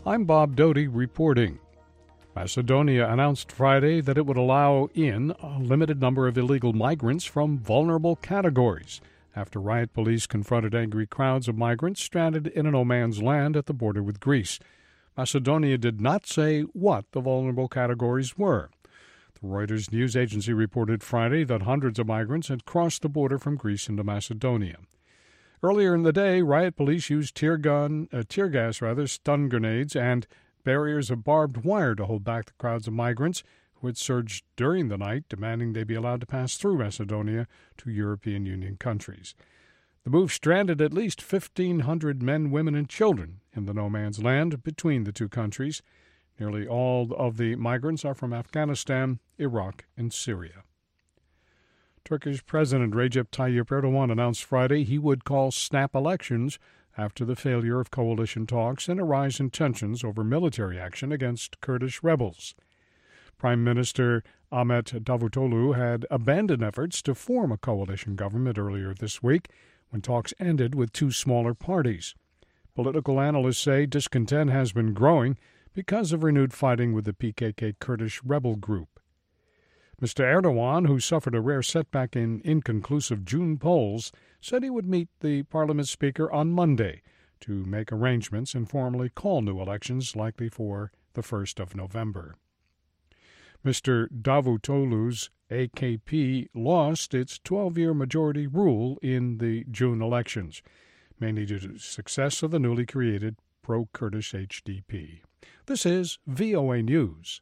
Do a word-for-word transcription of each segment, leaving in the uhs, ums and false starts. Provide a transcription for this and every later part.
I'm Bob Doty reporting. Macedonia announced Friday that it would allow in a limited number of illegal migrants from vulnerable categories after riot police confronted angry crowds of migrants stranded in a no man's land at the border with Greece. Macedonia did not say what the vulnerable categories were. The Reuters news agency reported Friday that hundreds of migrants had crossed the border from Greece into Macedonia. Earlier in the day, riot police used tear gun, uh, tear gas, rather, stun grenades, and barriers of barbed wire to hold back the crowds of migrants who had surged during the night, demanding they be allowed to pass through Macedonia to European Union countries. The move stranded at least fifteen hundred men, women, and children in the no man's land between the two countries. Nearly all of the migrants are from Afghanistan, Iraq, and Syria. Turkish President Recep Tayyip Erdogan announced Friday he would call snap elections after the failure of coalition talks and a rise in tensions over military action against Kurdish rebels. Prime Minister Ahmet Davutoglu had abandoned efforts to form a coalition government earlier this week when talks ended with two smaller parties. Political analysts say discontent has been growing because of renewed fighting with the P K K Kurdish rebel group. Mister Erdogan, who suffered a rare setback in inconclusive June polls, said he would meet the parliament speaker on Monday to make arrangements and formally call new elections, likely for the first of November. Mister Davutoglu's A K P lost its twelve-year majority rule in the June elections, mainly due to the success of the newly created pro-Kurdish H D P. This is V O A News.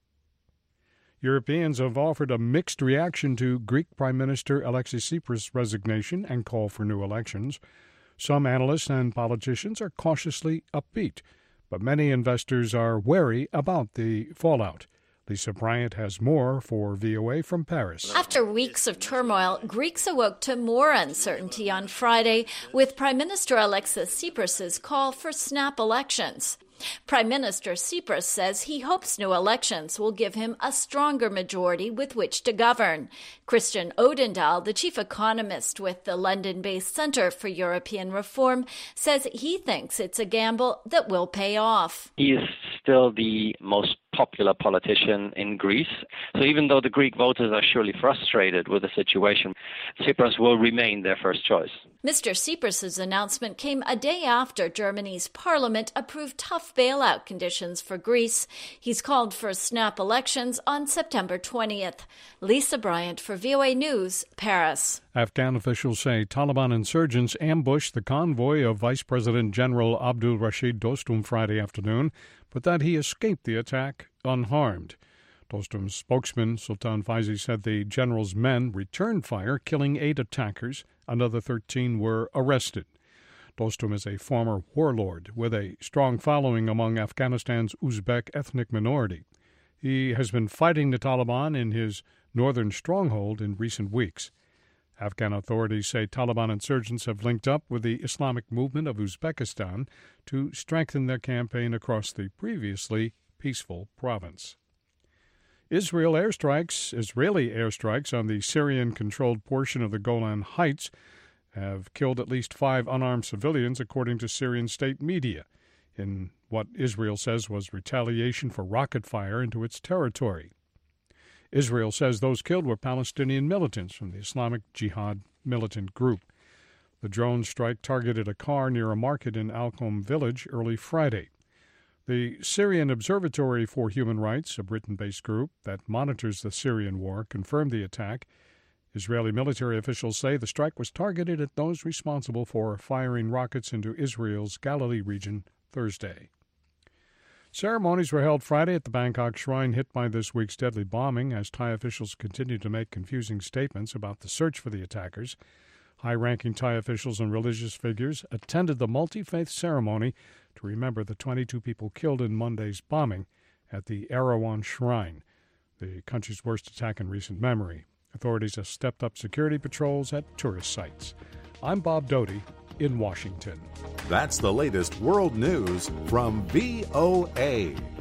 Europeans have offered a mixed reaction to Greek Prime Minister Alexis Tsipras' resignation and call for new elections. Some analysts and politicians are cautiously upbeat, but many investors are wary about the fallout. Lisa Bryant has more for V O A from Paris. After weeks of turmoil, Greeks awoke to more uncertainty on Friday with Prime Minister Alexis Tsipras' call for snap elections. Prime Minister Tsipras says he hopes new elections will give him a stronger majority with which to govern. Christian Odendahl, the chief economist with the London-based Centre for European Reform, says he thinks it's a gamble that will pay off. He is still the most popular politician in Greece. So even though the Greek voters are surely frustrated with the situation, Tsipras will remain their first choice. Mister Tsipras' announcement came a day after Germany's parliament approved tough bailout conditions for Greece. He's called for snap elections on September twentieth. Lisa Bryant for V O A News, Paris. Afghan officials say Taliban insurgents ambushed the convoy of Vice President General Abdul Rashid Dostum Friday afternoon, but that he escaped the attack unharmed. Dostum's spokesman, Sultan Faizi, said the general's men returned fire, killing eight attackers. Another thirteen were arrested. Dostum is a former warlord with a strong following among Afghanistan's Uzbek ethnic minority. He has been fighting the Taliban in his northern stronghold in recent weeks. Afghan authorities say Taliban insurgents have linked up with the Islamic movement of Uzbekistan to strengthen their campaign across the previously peaceful province. Israel airstrikes, Israeli airstrikes on the Syrian-controlled portion of the Golan Heights have killed at least five unarmed civilians, according to Syrian state media, in what Israel says was retaliation for rocket fire into its territory. Israel says those killed were Palestinian militants from the Islamic Jihad militant group. The drone strike targeted a car near a market in Al-Qom village early Friday. The Syrian Observatory for Human Rights, a Britain-based group that monitors the Syrian war, confirmed the attack. Israeli military officials say the strike was targeted at those responsible for firing rockets into Israel's Galilee region Thursday. Ceremonies were held Friday at the Bangkok shrine hit by this week's deadly bombing as Thai officials continued to make confusing statements about the search for the attackers. High-ranking Thai officials and religious figures attended the multi-faith ceremony to remember the twenty-two people killed in Monday's bombing at the Erawan Shrine, the country's worst attack in recent memory. Authorities have stepped up security patrols at tourist sites. I'm Bob Doty in Washington. That's the latest world news from V O A.